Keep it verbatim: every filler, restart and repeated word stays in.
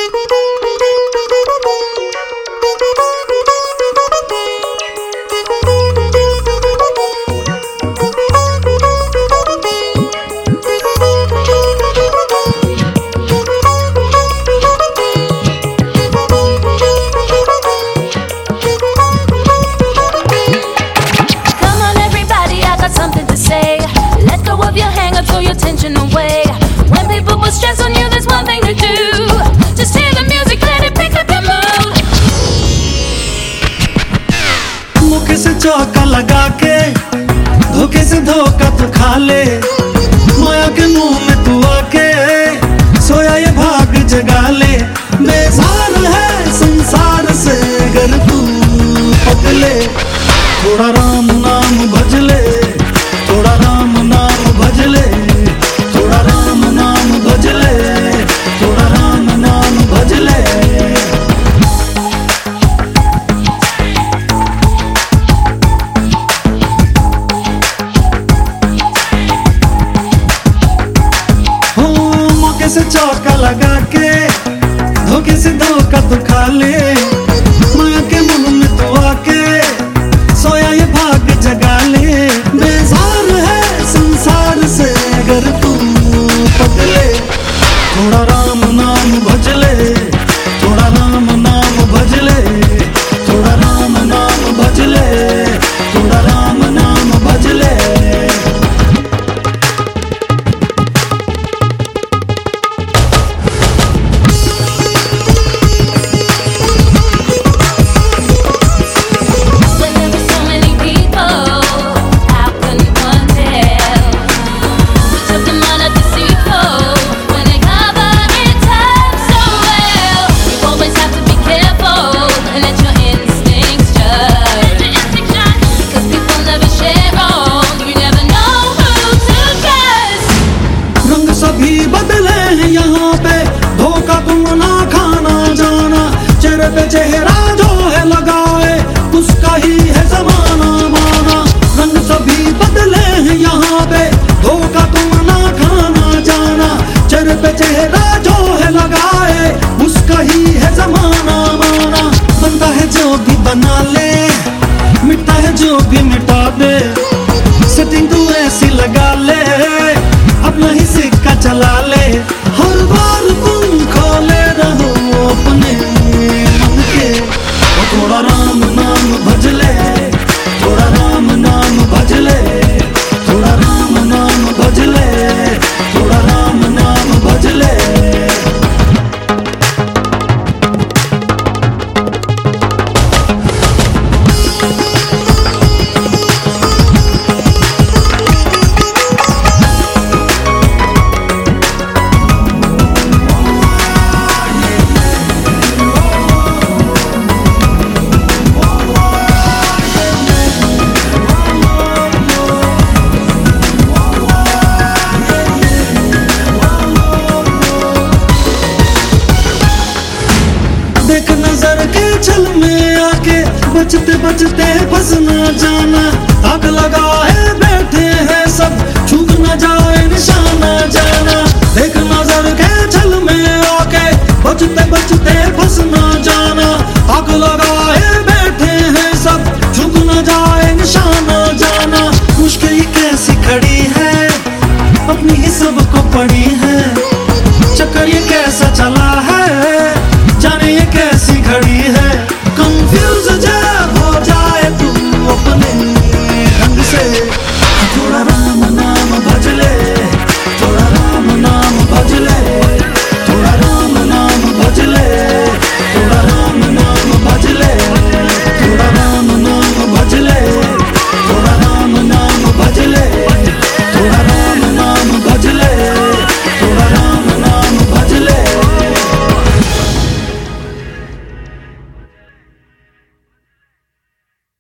चौका लगा के धोखे से धोखा तू खा ले, माया के मुंह में तू आके सोया ये भाग जगा ले। बेजार है संसार से अगर तू पकले, थोड़ा राम नाम भज ले, थोड़ा राम नाम भज ले, थोड़ा राम नाम भज ले, थोड़ा राम नाम भज ले। से चौका लगा के धोखे से धोखा तू खा ले, माया के मुंह में तू आके सोया ये भाग जगा ले। बेजार है संसार से अगर तू पकले, थोड़ा राम नाम भज ले, थोड़ा राम नाम भज ले, थोड़ा राम नाम भज ले, थोड़ा राम नाम भज ले। सभी बदले हैं यहाँ पे, धोखा तुम ना खाना जाना, चेहरे पे चेहरा जो है लगाए उसका ही है जमाना माना। रंग सभी बदले हैं यहाँ पे, धोखा तुम ना खाना जाना, चेहरे पे चेहरा जो है लगाए उसका ही है जमाना माना। बनता है जो भी बना ले, मिटता है जो भी मिटा दे, सेटिंग तू ऐसी लगा ले, अपना ही सिक्का चला ले। हर बार तुम खोले रहो अपने मन के, थोड़ा राम नाम भज ले, थोड़ा राम नाम भज ले, थोड़ा राम नाम भज ले, थोड़ा राम नाम भज ले। देख नजर के छल में आके बचते बचते फंस न जाना, आग लगाए बैठे हैं सब छूट न जाए निशाना जाना। देख नजर के छल में आके बचते बचते फंस न